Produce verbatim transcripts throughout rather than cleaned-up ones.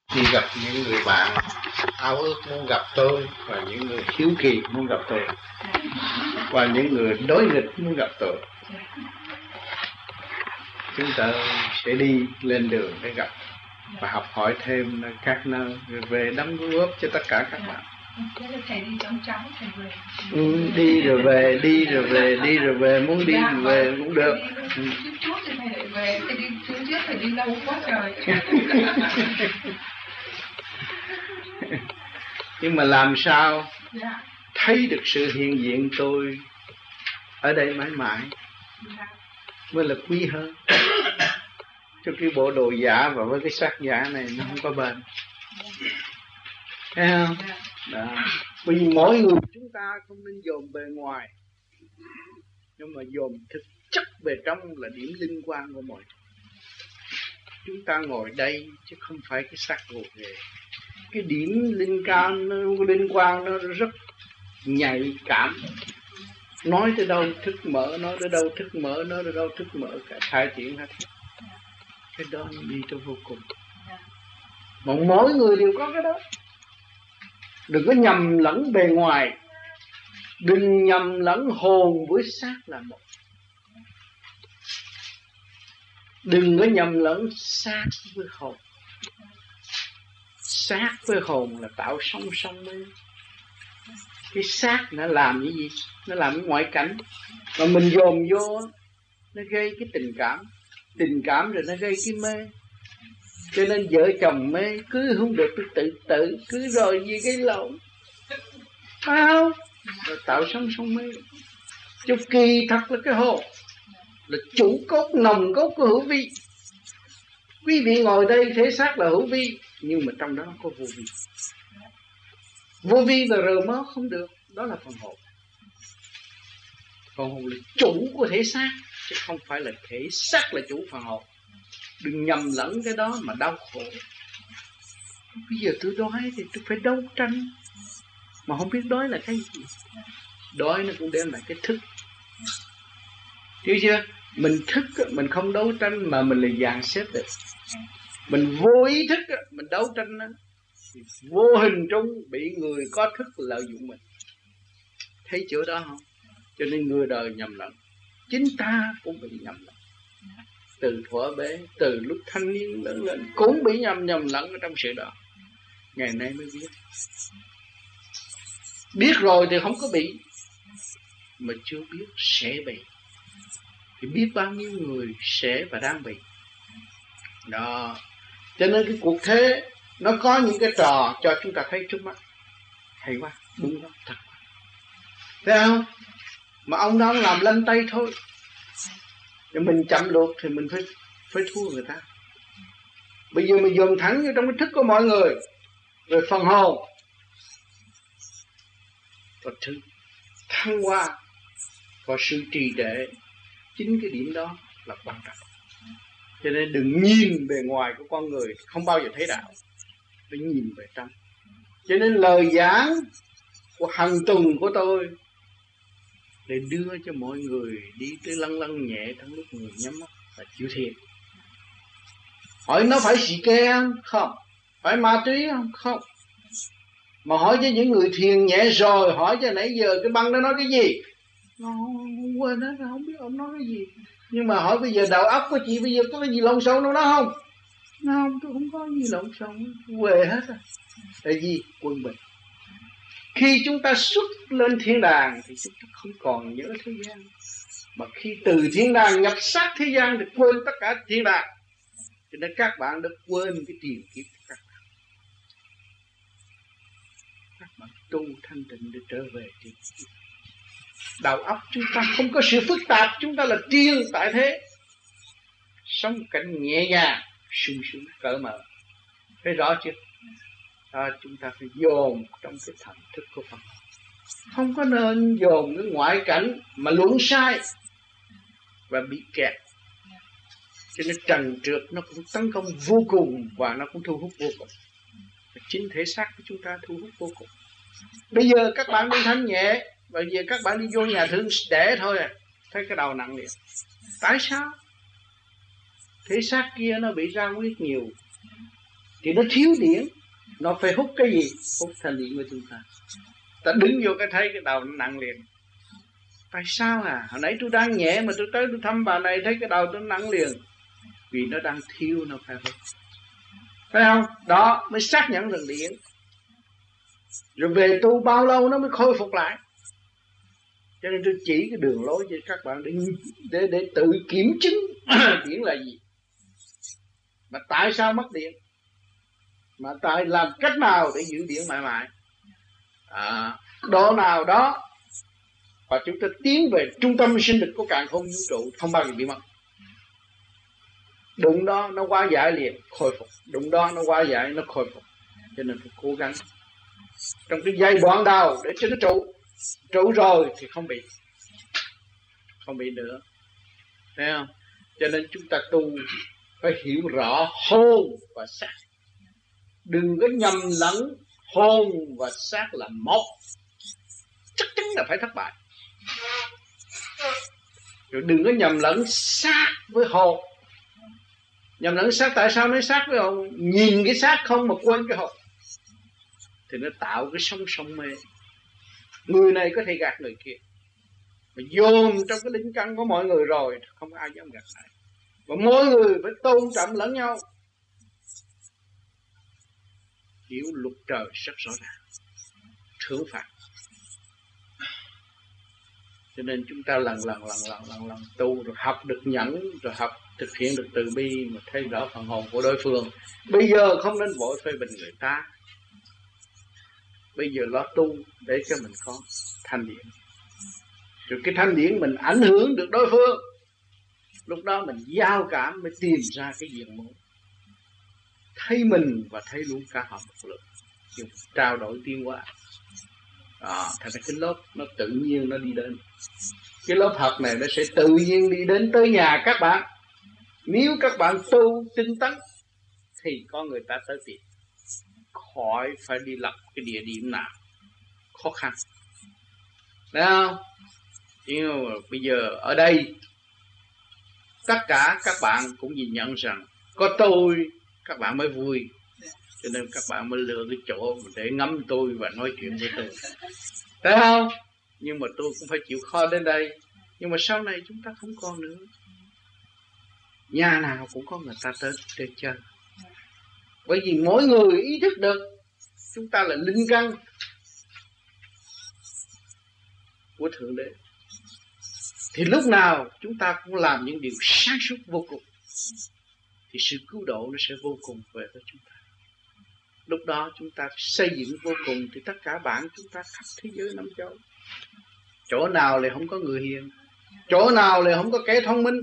đi gặp những người bạn ao ước muốn gặp tôi, và những người hiếu kỳ muốn gặp tôi, và những người đối nghịch muốn gặp tôi. Chúng ta sẽ đi lên đường để gặp và học hỏi thêm các nơi, rồi về đóng góp cho tất cả các bạn. Thầy đi chóng chóng, thầy về. Ừ, đi rồi về, đi rồi về, đi rồi về, muốn đi rồi về cũng được. Chút chút thì thầy lại về, thầy đi trước trước thầy đi lâu quá trời. Nhưng mà làm sao thấy được sự hiện diện tôi ở đây mãi mãi mới là quý hơn. Cho cái bộ đồ giả và với cái xác giả này nó không có bền. Thấy không? Đó. Bởi vì mỗi người chúng ta không nên dồn bề ngoài, nhưng mà dồn thực chất về trong là điểm linh quan của mọi người. Chúng ta ngồi đây chứ không phải cái xác gồ ghề. Cái điểm linh can, linh quan nó rất nhạy cảm. Nói tới đâu thức mở, nói tới đâu thức mở, nói tới đâu thức mở, cả hai chuyện hết. Cái đó đi tới vô cùng. Mà mỗi người đều có cái đó. Đừng có nhầm lẫn bề ngoài, đừng nhầm lẫn hồn với xác là một. Đừng có nhầm lẫn xác với hồn. Xác với hồn là tạo song song với. Cái xác nó làm cái gì? Nó làm cái ngoại cảnh. Mà mình dồn vô, nó gây cái tình cảm. Tình cảm rồi nó gây cái mê. Cho nên vợ chồng mê cứ không được tự tự, cứ rồi gì cái lộn. Phải không? Rồi tạo song song mê. Chứ kỳ thật là cái hồn, là chủ cốt, nồng cốt của hữu vi. Quý vị ngồi đây thể xác là hữu vi, nhưng mà trong đó có vô vi. Vô vi và rờ mó không được, đó là phần hồn. Phần hồn là chủ của thể xác, chứ không phải là thể xác là chủ phần hồn. Đừng nhầm lẫn cái đó mà đau khổ. Bây giờ tôi đói thì tôi phải đấu tranh, mà không biết đói là cái gì. Đói nó cũng đem lại cái thức. Hiểu chưa? Mình thức, mình không đấu tranh mà mình là dàn xếp được. Mình vô ý thức, mình đấu tranh đó, thì vô hình trung bị người có thức lợi dụng mình. Thấy chỗ đó không? Cho nên người đời nhầm lẫn. Chính ta cũng bị nhầm lẫn. Từ thuở bé, từ lúc thanh niên lớn lên cũng bị nhầm nhầm lẫn ở trong sự đó. Ngày nay mới biết. Biết rồi thì không có bị, mà chưa biết sẽ bị. Thì biết bao nhiêu người sẽ và đang bị. Đó. Cho nên cái cuộc thế nó có những cái trò cho chúng ta thấy trước mắt. Hay quá, đúng đó, thật. Thấy không? Mà ông đó làm lanh tay thôi. Nếu mình chậm luộc thì mình phải phải thua người ta. Bây giờ mình dồn thẳng vô trong cái thức của mọi người, rồi phần hồn và thứ thăng hoa và sự trì trệ. Chính cái điểm đó là quan trọng. Cho nên đừng nhìn bề ngoài của con người, không bao giờ thấy đạo, phải nhìn về trong. Cho nên lời giảng của hàng tuần của tôi để đưa cho mọi người đi tới lăn lăn nhẹ trong lúc người nhắm mắt và chịu thiền. Hỏi nó phải xì ke không? Không. Phải ma túy không? Không. Mà hỏi cho những người thiền nhẹ rồi, hỏi cho nãy giờ cái băng đó nói cái gì? Nó quên hết, không biết ông nói cái gì. Nhưng mà hỏi bây giờ đầu óc của chị bây giờ có cái gì lộn xộn đâu đó không? Nó không, tôi không có gì lộn xộn, quê hết rồi. Tại vì quân bình. Khi chúng ta xuất lên thiên đàng thì chúng ta không còn nhớ thế gian. Mà khi từ thiên đàng nhập sát thế gian thì quên tất cả thiên đàng. Cho nên các bạn đã quên cái tiền kiếp của các bạn. Các bạn tu thanh tịnh để trở về tiền kiếp. Đầu óc chúng ta không có sự phức tạp, chúng ta là tiên tại thế. Sống một cảnh nhẹ nhàng, sung sướng, cởi mở. Thấy rõ chưa? Đó, chúng ta phải dồn trong cái thần thức của Phật. Không có nên dồn cái ngoại cảnh mà luận sai và bị kẹt. Cho nên trần trượt nó cũng tấn công vô cùng và nó cũng thu hút vô cùng. Và chính thể xác của chúng ta thu hút vô cùng. Bây giờ các bạn đi thanh nhẹ, bây giờ các bạn đi vô nhà thương đẻ thôi à, thấy cái đầu nặng liền. Tại sao? Thể xác kia nó bị ra huyết nhiều, thì nó thiếu điển, nó phải hút cái gì? Hút thanh điển của chúng ta. Ta đứng vô cái thấy cái đầu nó nặng liền. Tại sao à? Hồi nãy tôi đang nhẹ mà tôi tới tôi thăm bà này thấy cái đầu tôi nặng liền. Vì nó đang thiếu, nó phải hút. Phải không? Đó mới xác nhận được điển. Rồi về tu bao lâu nó mới khôi phục lại. Cho nên tôi chỉ cái đường lối cho các bạn để, để, để tự kiểm chứng điển là gì. Mà tại sao mất điện? Mà tại làm cách nào để giữ điện mãi mãi? À, độ nào đó và chúng ta tiến về trung tâm sinh lực của càn khôn vũ trụ, không bao giờ bị mất. Đụng đó nó quá giải liền khôi phục, đụng đó nó quá giải nó khôi phục. Cho nên phải cố gắng trong cái giai đoạn đầu để cho nó trụ. Trụ rồi thì không bị, không bị nữa. Thấy không? Cho nên chúng ta tu phải hiểu rõ hồn và xác. Đừng có nhầm lẫn hồn và xác là một. Chắc chắn là phải thất bại. Rồi đừng có nhầm lẫn xác với hồn. Nhầm lẫn xác, tại sao nói xác với hồn? Nhìn cái xác không mà quên cái hồn thì nó tạo cái sóng sông mê. Người này có thể gạt người kia, mà dồn trong cái linh căn của mọi người rồi không ai dám gạt lại. Và mỗi người phải tôn trọng lẫn nhau, hiểu luật trời rất rõ ràng, thưởng phạt. Cho nên chúng ta lần lần lần lần lần lần tu rồi học được nhẫn, rồi học thực hiện được từ bi, mà thấy rõ phần hồn của đối phương. Bây giờ không nên vội phê bình người ta. Bây giờ lo tu để cho mình có thanh điển. Rồi cái thanh điển mình ảnh hưởng được đối phương, lúc đó mình giao cảm mới tìm ra cái diện môn. Thấy mình và thấy luôn cả họ một lượng, dùng trao đổi tiến hóa. À, thành ra cái lớp nó tự nhiên nó đi đến. Cái lớp học này nó sẽ tự nhiên đi đến tới nhà các bạn. Nếu các bạn tu tinh tấn thì có người ta tới tìm, khỏi phải đi lập cái địa điểm nào khó khăn. Thấy không? Nhưng mà bây giờ ở đây tất cả các bạn cũng nhìn nhận rằng có tôi các bạn mới vui, cho nên các bạn mới lựa cái chỗ để ngắm tôi và nói chuyện với tôi. Thấy không? Nhưng mà tôi cũng phải chịu khó đến đây. Nhưng mà sau này chúng ta không còn nữa. Nhà nào cũng có người ta tới để chơi. Bởi vì mỗi người ý thức được chúng ta là linh căn của Thượng Đế, thì lúc nào chúng ta cũng làm những điều sáng suốt vô cùng, thì sự cứu độ nó sẽ vô cùng về với chúng ta. Lúc đó chúng ta xây dựng vô cùng, thì tất cả bạn chúng ta khắp thế giới năm châu, chỗ nào lại không có người hiền, chỗ nào lại không có kẻ thông minh.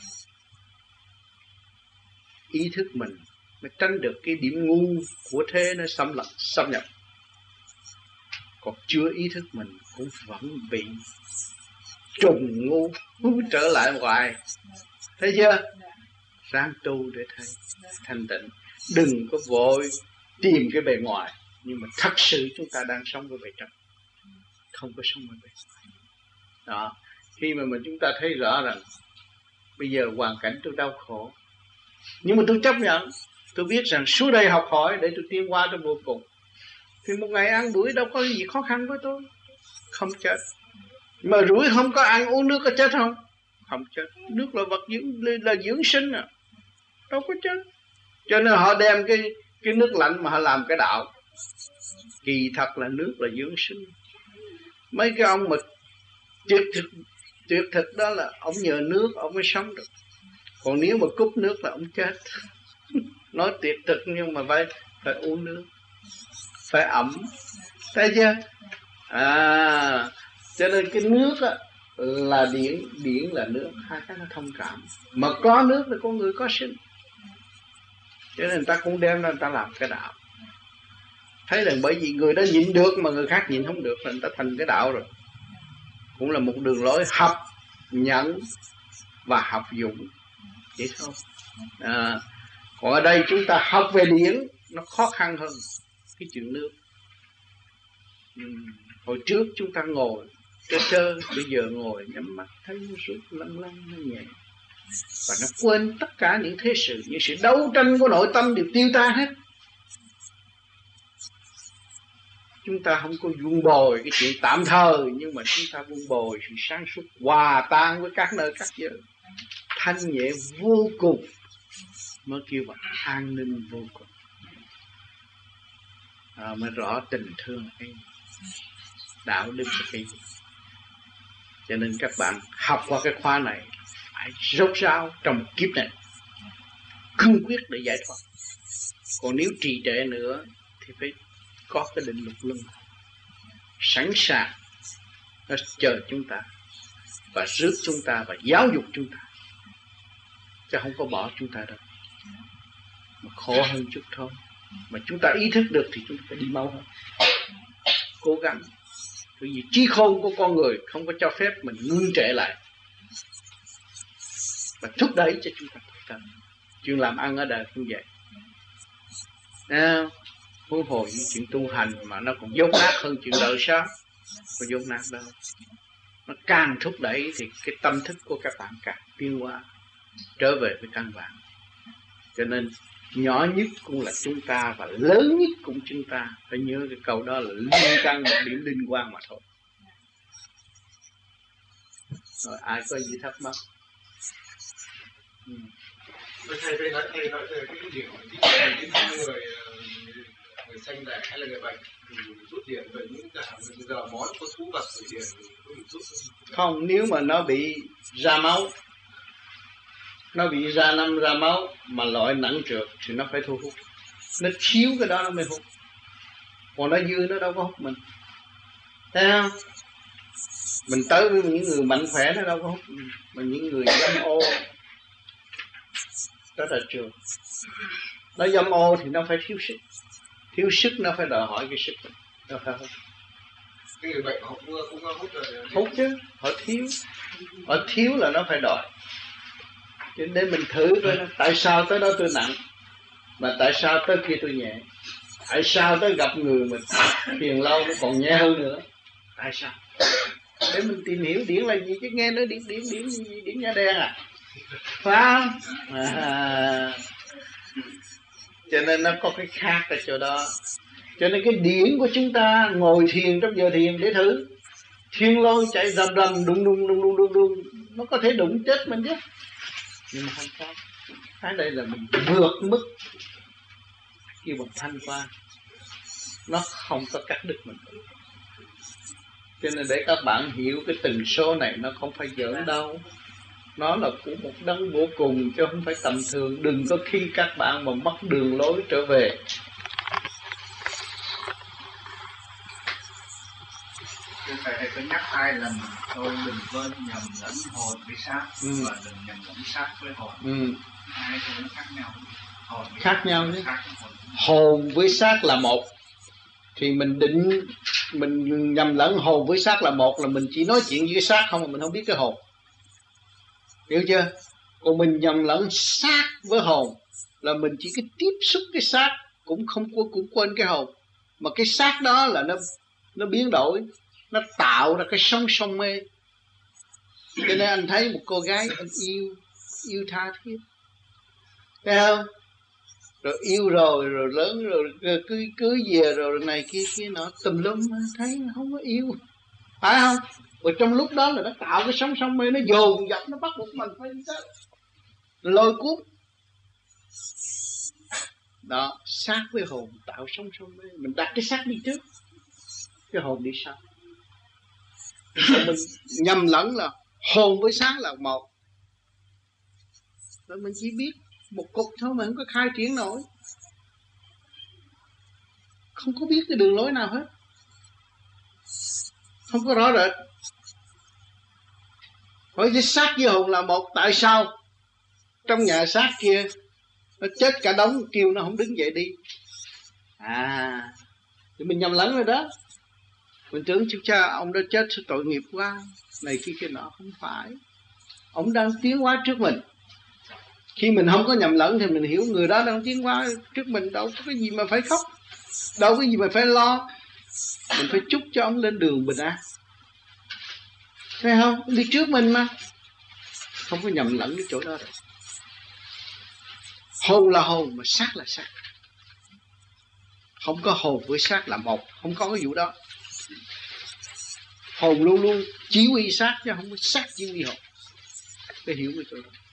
Ý thức mình mới tránh được cái điểm ngu của thế nó xâm nhập, xâm nhập. Còn chưa ý thức mình cũng vẫn bị trùng ngu trở lại hoài. Thấy chưa? Ráng tu để thấy thanh tịnh. Đừng có vội tìm cái bề ngoài, nhưng mà thật sự chúng ta đang sống với bề trong, không có sống với bề ngoài. Đó. Khi mà mình chúng ta thấy rõ rằng bây giờ hoàn cảnh tôi đau khổ, nhưng mà tôi chấp nhận, tôi biết rằng suốt đây học hỏi để tôi tiến qua trong vô cùng, thì một ngày ăn đuổi đâu có gì khó khăn với tôi, không chết. Mà rủi không có ăn uống nước có chết không? Không chết. Nước là vật dưỡng, là dưỡng sinh à, đâu có chết. Cho nên họ đem cái cái nước lạnh mà họ làm cái đạo. Kỳ thật là nước là dưỡng sinh. Mấy cái ông mà tuyệt thực tuyệt thực đó là ông nhờ nước ông mới sống được. Còn nếu mà cúp nước là ông chết. Nói tuyệt thực nhưng mà phải phải uống nước, phải ẩm. Thấy chưa? À, cho nên cái nước á, là điển, điển là nước, hai cái nó thông cảm. Mà có nước là con người có sinh. Cho nên người ta cũng đem ra người ta làm cái đạo. Thấy rằng bởi vì người đó nhịn được mà người khác nhịn không được, là người ta thành cái đạo rồi. Cũng là một đường lối học, nhẫn và học dụng, vậy thôi. À, còn ở đây chúng ta học về điển nó khó khăn hơn cái chuyện nước. Ừ. Hồi trước chúng ta ngồi trơ trơ, bây giờ ngồi nhắm mắt thấy nó rút lăn lăn, nó nhẹ, và nó quên tất cả những thế sự, những sự đấu tranh của nội tâm đều tiêu tan hết. Chúng ta không có vun bồi cái chuyện tạm thời, nhưng mà chúng ta vun bồi sự sáng suốt hòa tan với các nơi các giới, thanh nhẹ vô cùng, mới kêu bằng an ninh vô cùng. À, mới rõ tình thương ấy, đạo đức là cái gì. Cho nên các bạn học qua cái khóa này phải rốt ráo trong kiếp này, cương quyết để giải thoát. Còn nếu trì trệ nữa thì phải có cái định luật luân sẵn sàng, nó chờ chúng ta và rước chúng ta và giáo dục chúng ta, chứ không có bỏ chúng ta đâu. Mà khổ hơn chút thôi. Mà chúng ta ý thức được thì chúng ta phải đi mau hơn, cố gắng. Bởi vì trí khôn của con người không có cho phép mình ngưng trệ lại, và thúc đẩy cho chúng ta thành công. Chuyện làm ăn ở đời cũng vậy. À, huống hồ những chuyện tu hành mà nó còn dốt nát hơn chuyện đời sao? Có dốt nát đâu. Nó càng thúc đẩy thì cái tâm thức của các bạn càng tiến hóa, trở về với căn bản. Cho nên nhỏ nhất cũng là chúng ta và lớn nhất cũng chúng ta. Phải nhớ cái câu đó là liên căn một điểm linh quan mà thôi. Rồi ai có gì thắc mắc? Ừ. Thầy thầy nói thầy nói về cái điểm cái hai người người sanh đẻ hay là người bệnh thì rút điện về những cả bây giờ món có thú vật của điện có bị rút không? Nếu mà nó bị ra máu, nó bị ra năm ra máu mà loại nặng trược thì nó phải thu hút. Nó thiếu cái đó nó mới hút, còn nó dư nó đâu có hút mình. Thấy không? Mình tới với những người mạnh khỏe nó đâu có hút mình. Mà những người dâm ô đó là trường. Nó dâm ô thì nó phải thiếu sức. Thiếu sức nó phải đòi hỏi cái sức mình. Nó phải hút. Cái người bệnh họ cũng, cũng hút rồi. Hút chứ, họ thiếu. Họ thiếu là nó phải đòi. Cho nên mình thử coi tại sao tới đó tôi nặng, mà tại sao tới kia tôi nhẹ. Tại sao tới gặp người mình phiền lâu nó còn nhẹ hơn nữa. Tại sao? Để mình tìm hiểu điển là gì chứ nghe nói điển điển điển gì điển nha đen à. Phải không? À, cho nên nó có cái khác ở chỗ đó. Cho nên cái điển của chúng ta ngồi thiền trong giờ thiền để thử. Thiên lôi chạy rầm rầm đùng đùng đùng đùng đùng đùng, nó có thể đụng chết mình chứ. Nhưng mà không sao. Cái đây là mình vượt mức kêu bằng thanh qua, nó không có cắt đứt mình. Cho nên để các bạn hiểu cái tần số này nó không phải giỡn đâu. Nó là của một đấng vô cùng chứ không phải tầm thường. Đừng có khi các bạn mà mất đường lối trở về. Thưa Thầy, Thầy có nhắc hai lần tôi đừng có nhầm lẫn hồn với xác, ừ. và đừng nhầm lẫn xác với hồn. Ừ. Hai cái khác nhau. Hồn khác nhau chứ. Hồn. Hồn với xác là một. Thì mình định mình nhầm lẫn hồn với xác là một là mình chỉ nói chuyện với cái xác không mà mình không biết cái hồn. Hiểu chưa? Còn mình nhầm lẫn xác với hồn là mình chỉ cái tiếp xúc cái xác, cũng không có cũng quên cái hồn. Mà cái xác đó là nó nó biến đổi, nó tạo ra cái sóng sông mê. Cho nên anh thấy một cô gái anh yêu yêu tha thiết, thấy không? Rồi yêu rồi rồi lớn rồi cưới cưới về rồi này kia kia nọ tùm lum, thấy không có yêu, phải không? Rồi trong lúc đó là nó tạo cái sóng sông mê, nó dồn dập, nó bắt buộc mình phải lôi cuốn. Đó, xác với hồn tạo sóng sông mê. Mình đặt cái xác đi trước, cái hồn đi sau. Còn mình nhầm lẫn là hồn với xác là một. Rồi mình chỉ biết một cục thôi mà không có khai triển nổi, không có biết cái đường lối nào hết, không có rõ rệt. Hỏi cái xác với hồn là một, tại sao trong nhà xác kia nó chết cả đống kêu nó không đứng dậy đi? À, thì mình nhầm lẫn rồi đó. Mình tưởng chú cha ông đã chết sự tội nghiệp quá, này kia kia nọ, không phải. Ông đang tiến hóa trước mình. Khi mình không có nhầm lẫn thì mình hiểu người đó đang tiến hóa trước mình, đâu có cái gì mà phải khóc, đâu có cái gì mà phải lo. Mình phải chúc cho ông lên đường bình an, thấy không? Ông đi trước mình mà, không có nhầm lẫn cái chỗ đó rồi. Hồn là hồn mà xác là xác. Không có hồn với xác là một, không có cái vụ đó. Hồn luôn luôn chỉ huy xác chứ không có xác chỉ huy hồn. Cái hiểu cái chỗ đó.